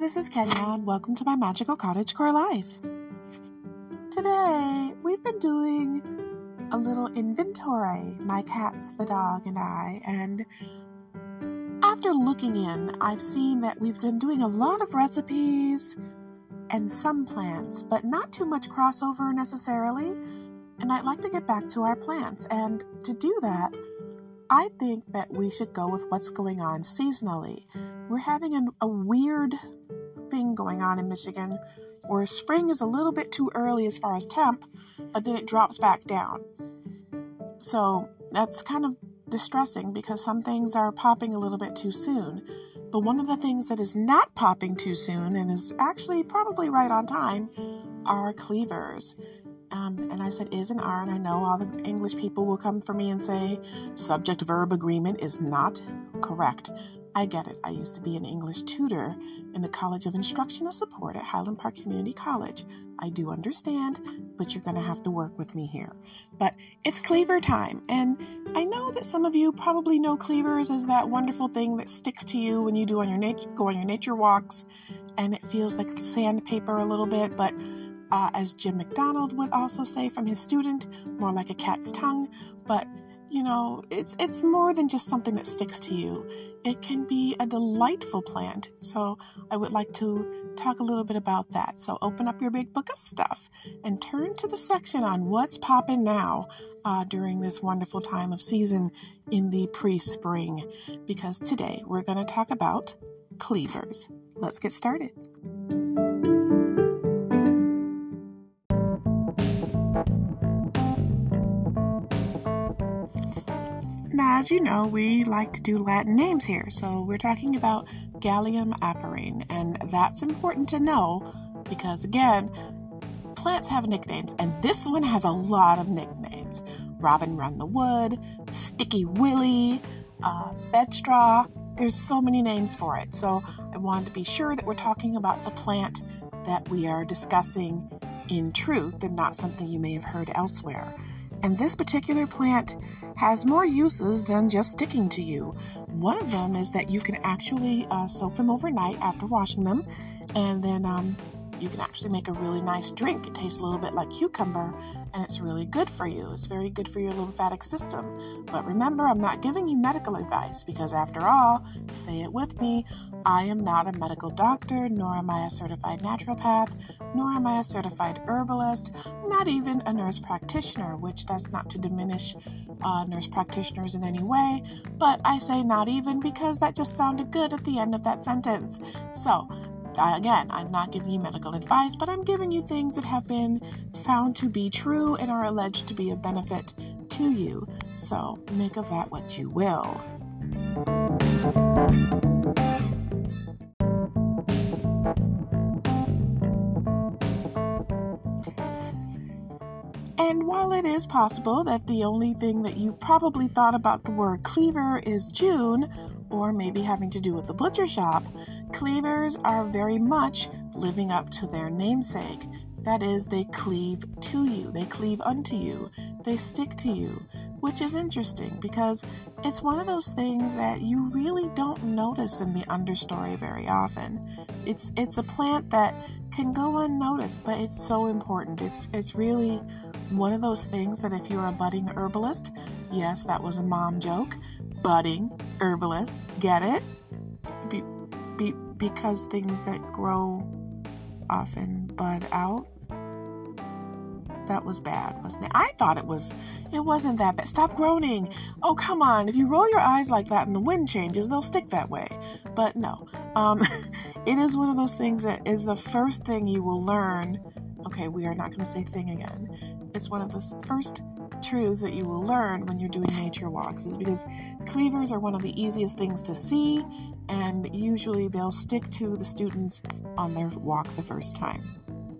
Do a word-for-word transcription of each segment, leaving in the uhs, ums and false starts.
this is Kenya, and welcome to my magical cottagecore life. Today, we've been doing a little inventory, my cats, the dog, and I, and after looking in, I've seen that we've been doing a lot of recipes and some plants, but not too much crossover necessarily, and I'd like to get back to our plants, and to do that, I think that we should go with what's going on seasonally. We're having a, a weird thing going on in Michigan where spring is a little bit too early as far as temp, but then it drops back down. So that's kind of distressing because some things are popping a little bit too soon. But one of the things that is not popping too soon and is actually probably right on time are cleavers. Um, and I said is and are, and I know all the English people will come for me and say subject-verb agreement is not correct. I get it. I used to be an English tutor in the College of Instructional Support at Highland Park Community College. I do understand, but you're going to have to work with me here. But it's cleaver time, and I know that some of you probably know cleavers as that wonderful thing that sticks to you when you do on your nat- go on your nature walks, and it feels like sandpaper a little bit, but uh, as Jim McDonald would also say from his student, more like a cat's tongue, but you know, it's it's more than just something that sticks to you. It can be a delightful plant. So I would like to talk a little bit about that. So open up your big book of stuff and turn to the section on what's popping now uh, during this wonderful time of season in the pre-spring. Because today we're going to talk about cleavers. Let's get started. Now, as you know, we like to do Latin names here, so we're talking about Galium aparine, and that's important to know because, again, plants have nicknames, and this one has a lot of nicknames. Robin Run the Wood, Sticky Willie, uh, Bedstraw. There's so many names for it, so I wanted to be sure that we're talking about the plant that we are discussing in truth and not something you may have heard elsewhere. And this particular plant has more uses than just sticking to you. One of them is that you can actually uh, soak them overnight after washing them, and then um, you can actually make a really nice drink. It tastes a little bit like cucumber, and it's really good for you. It's very good for your lymphatic system. But remember, I'm not giving you medical advice because after all, say it with me, I am not a medical doctor, nor am I a certified naturopath, nor am I a certified herbalist, not even a nurse practitioner, which that's not to diminish uh, nurse practitioners in any way, but I say not even because that just sounded good at the end of that sentence. So, again, I'm not giving you medical advice, but I'm giving you things that have been found to be true and are alleged to be of benefit to you. So make of that what you will. And while it is possible that the only thing that you've probably thought about the word cleaver is June, or maybe having to do with the butcher shop, cleavers are very much living up to their namesake. That is, they cleave to you, they cleave unto you, they stick to you, which is interesting because it's one of those things that you really don't notice in the understory very often. It's it's a plant that can go unnoticed, but it's so important. It's it's really one of those things that if you're a budding herbalist, yes, that was a mom joke, budding herbalist, get it? Be, be, because things that grow often bud out. That was bad, wasn't it? I thought it was, it wasn't that bad. Stop groaning. Oh, come on. If you roll your eyes like that and the wind changes, they'll stick that way. But no, um, it is one of those things that is the first thing you will learn. Okay, we are not going to say thing again. It's one of the first truths that you will learn when you're doing nature walks is because cleavers are one of the easiest things to see, and usually they'll stick to the students on their walk the first time.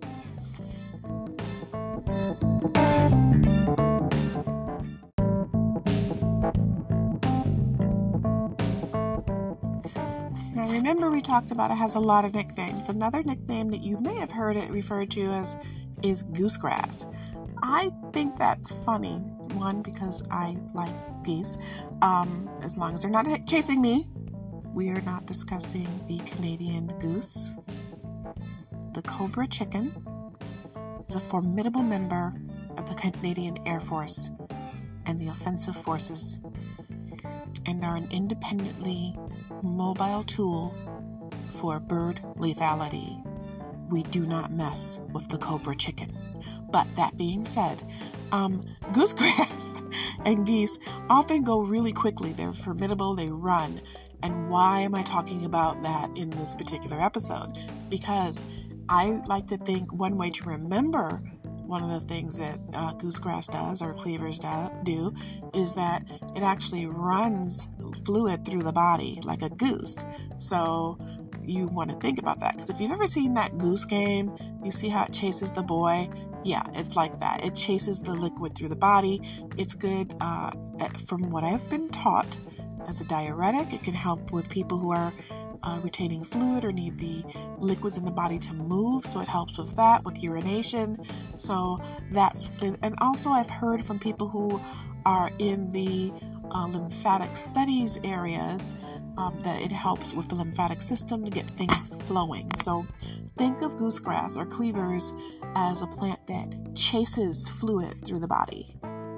Now remember we talked about it has a lot of nicknames. Another nickname that you may have heard it referred to as is goosegrass. I think that's funny. One, because I like geese, um, as long as they're not chasing me. we are not discussing the Canadian goose. The cobra chicken is a formidable member of the Canadian Air Force and the offensive forces, and are an independently mobile tool for bird lethality. We do not mess with the cobra chicken. But that being said, um, goosegrass and geese often go really quickly. They're formidable, they run. And why am I talking about that in this particular episode? Because I like to think one way to remember one of the things that uh, goosegrass does, or cleavers do, do, is that it actually runs fluid through the body like a goose. So you want to think about that, because if you've ever seen that Goose Game, you see how it chases the boy. Yeah, it's like that. It chases the liquid through the body. It's good, uh, from what I've been taught, as a diuretic. It can help with people who are uh, retaining fluid or need the liquids in the body to move. So it helps with that, with urination. So that's, and also I've heard from people who are in the uh, lymphatic studies areas um, that it helps with the lymphatic system to get things flowing. So think of goosegrass or cleavers as a plant that chases fluid through the body.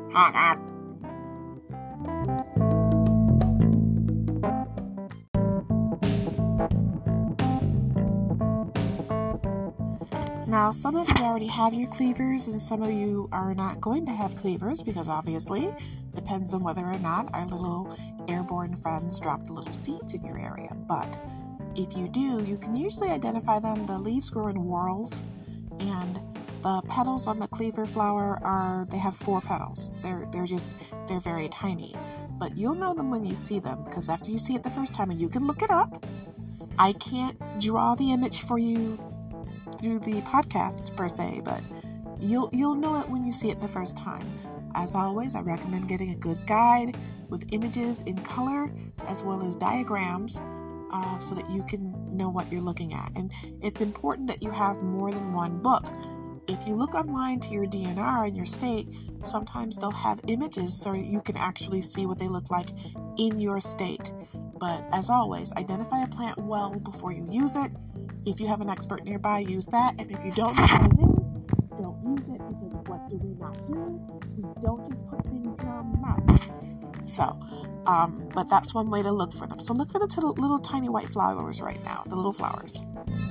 Now, some of you already have your cleavers, and some of you are not going to have cleavers, because obviously depends on whether or not our little airborne friends dropped little seeds in your area. But if you do, you can usually identify them. The leaves grow in whorls, and the petals on the cleaver flower are, they have four petals. They're they're just, they're very tiny. But you'll know them when you see them, because after you see it the first time, and you can look it up. I can't draw the image for you through the podcast per se, but you'll you'll know it when you see it the first time. As always, I recommend getting a good guide with images in color as well as diagrams, uh, so that you can know what you're looking at. And it's important that you have more than one book. If you look online to your D N R in your state, sometimes they'll have images so you can actually see what they look like in your state. But as always, identify a plant well before you use it. If you have an expert nearby, use that. And if you don't know what it is, don't use it, because what do we not do? We don't just put things in our mouth. So, um, but that's one way to look for them. So look for the t- little tiny white flowers right now, the little flowers.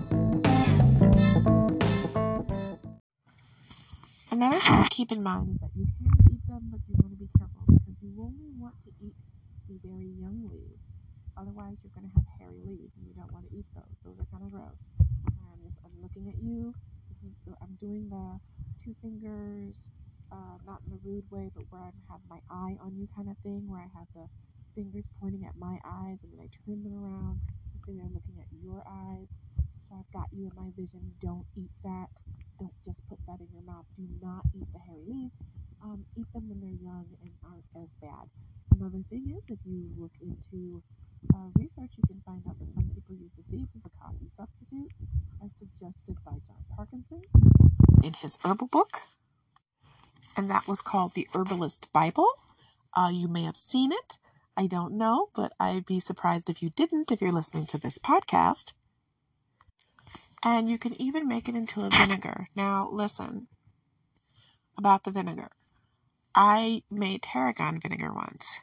Another thing to keep in mind is that you can eat them, but you want to be careful, because you only want to eat the very young leaves. Otherwise, you're going to have hairy leaves, and you don't want to eat those. Those are kind of gross. I'm just, I'm looking at you. This is, I'm doing the two fingers, uh, not in a rude way, but where I have my eye on you kind of thing, where I have the fingers pointing at my eyes, and then I turn them around, and so they're looking at your eyes. So I've got you in my vision. Don't eat that. Don't just put that in your mouth. Do not eat the hairy leaves. Um, eat them when they're young and aren't as bad. Another thing is, if you look into uh, research, you can find out that some people use the seeds as a coffee substitute, as suggested by John Parkinson in his herbal book, and that was called The Herbalist Bible. Uh, you may have seen it. I don't know, but I'd be surprised if you didn't if you're listening to this podcast. And you can even make it into a vinegar. Now, listen about the vinegar. I made tarragon vinegar once.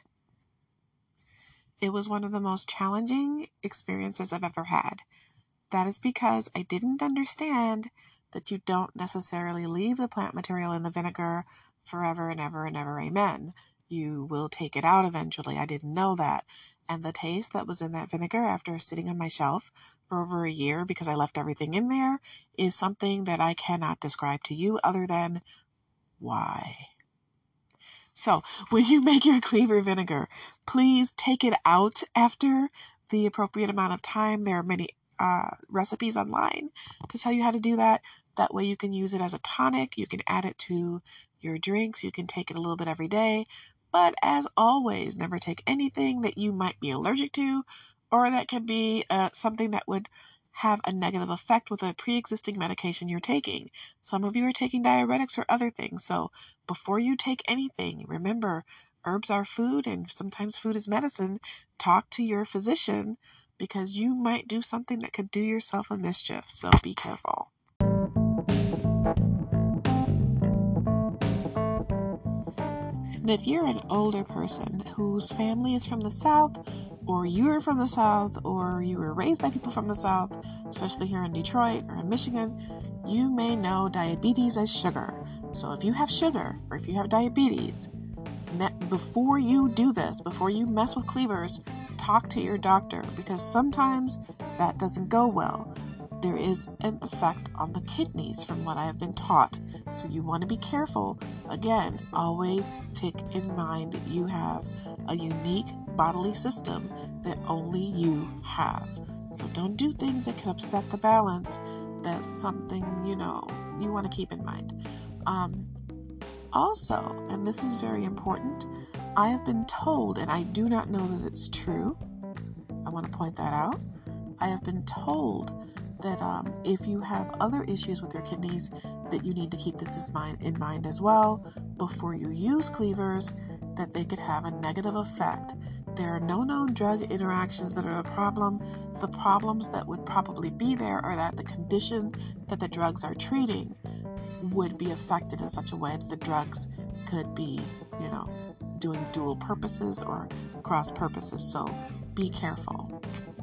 It was one of the most challenging experiences I've ever had. That is because I didn't understand that you don't necessarily leave the plant material in the vinegar forever and ever and ever, amen. You will take it out eventually. I didn't know that. And the taste that was in that vinegar after sitting on my shelf for over a year, because I left everything in there, is something that I cannot describe to you other than why. So when you make your cleaver vinegar, please take it out after the appropriate amount of time. There are many uh, recipes online to tell you how to do that. That way you can use it as a tonic. You can add it to your drinks. You can take it a little bit every day. But as always, never take anything that you might be allergic to, or that can be uh, something that would have a negative effect with a pre-existing medication you're taking. Some of you are taking diuretics or other things. So before you take anything, remember, herbs are food, and sometimes food is medicine. Talk to your physician because you might do something that could do yourself a mischief, so be careful. And if you're an older person whose family is from the South, or you're from the South, or you were raised by people from the South, especially here in Detroit or in Michigan, you may know diabetes as sugar. So if you have sugar, or if you have diabetes, that before you do this, before you mess with cleavers, talk to your doctor, because sometimes that doesn't go well. There is an effect on the kidneys from what I have been taught. So you want to be careful. Again, always take in mind that you have a unique bodily system that only you have. So don't do things that can upset the balance. That's something, you know, you want to keep in mind. Um, also, and this is very important, I have been told, and I do not know that it's true, I want to point that out, I have been told that um, if you have other issues with your kidneys, that you need to keep this in mind as well before you use cleavers, that they could have a negative effect. There are no known drug interactions that are a problem. The problems that would probably be there are that the condition that the drugs are treating would be affected in such a way that the drugs could be, you know, doing dual purposes or cross purposes. So be careful.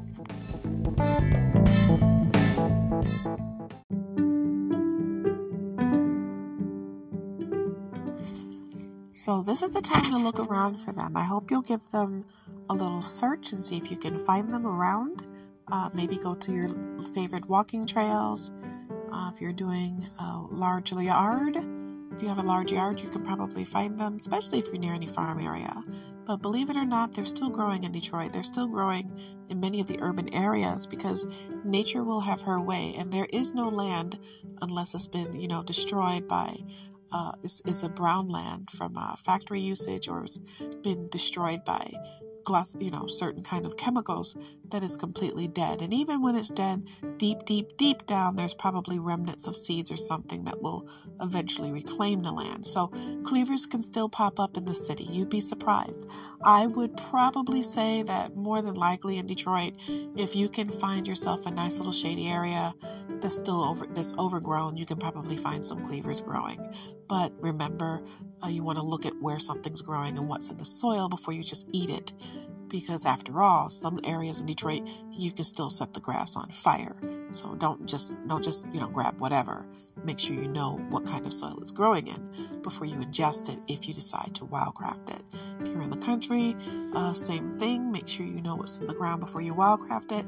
So this is the time to look around for them. I hope you'll give them a little search and see if you can find them around. Uh, maybe go to your favorite walking trails. Uh, if you're doing a large yard, if you have a large yard, you can probably find them, especially if you're near any farm area. But believe it or not, they're still growing in Detroit. They're still growing in many of the urban areas because nature will have her way. And there is no land unless it's been, you know, destroyed by Uh, is, is a brown land from uh, factory usage, or has been destroyed by glass, you know, certain kind of chemicals, that is completely dead. And even when it's dead, deep, deep, deep down, there's probably remnants of seeds or something that will eventually reclaim the land. So cleavers can still pop up in the city. You'd be surprised. I would probably say that more than likely in Detroit, if you can find yourself a nice little shady area that's still over, that's overgrown, you can probably find some cleavers growing. But remember, uh, you want to look at where something's growing and what's in the soil before you just eat it. Because after all, some areas in Detroit, you can still set the grass on fire. So don't just, don't just, you know, grab whatever. Make sure you know what kind of soil it's growing in before you ingest it if you decide to wildcraft it. If you're in the country, uh, same thing. Make sure you know what's in the ground before you wildcraft it.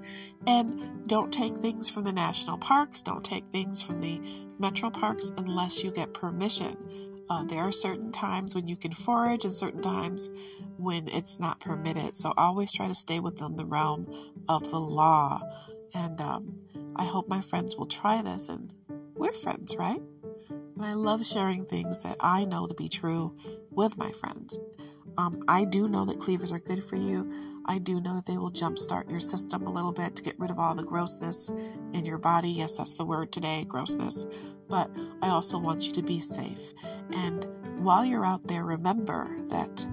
And don't take things from the national parks. Don't take things from the metro parks unless you get permission. Uh, there are certain times when you can forage and certain times when it's not permitted. So always try to stay within the realm of the law. And um, I hope my friends will try this. And we're friends, right? And I love sharing things that I know to be true with my friends. Um, I do know that cleavers are good for you. I do know that they will jumpstart your system a little bit to get rid of all the grossness in your body. Yes, that's the word today, grossness. But I also want you to be safe. And while you're out there, remember that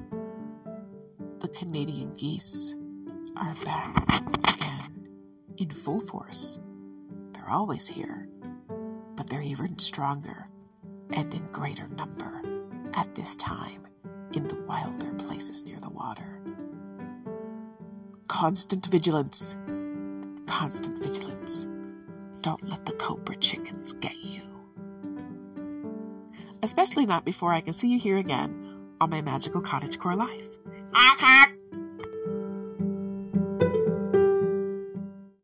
the Canadian geese are back again in full force. They're always here, but they're even stronger and in greater number at this time in the wilder places near the water. Constant vigilance. Constant vigilance. Don't let the cobra chickens get you. Especially not before I can see you here again on my magical cottagecore life. I can't